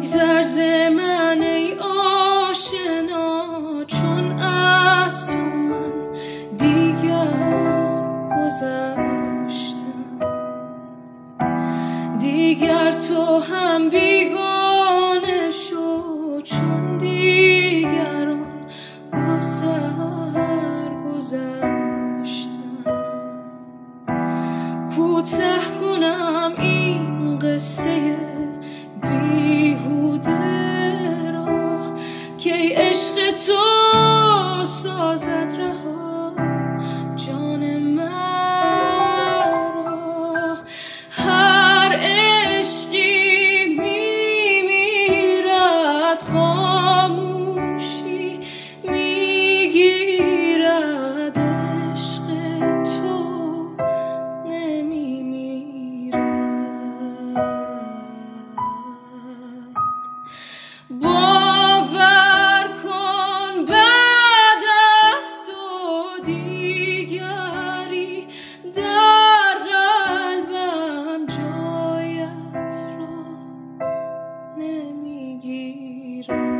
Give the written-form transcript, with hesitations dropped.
بگذر ز من ای آشنا، چون از تو من دیگر گذشتم. دیگر تو هم بیگانه شو، چون دیگران با سر گذشتم. کوتاه کنم این قصه بیهوده را که عشق تو سازد رها جان مرا. هر عشقی میمیرد، خاموشی میگیرد، عشق تو باور کن بعد از تو دیگری در قلبم جایت را نمیگیرد.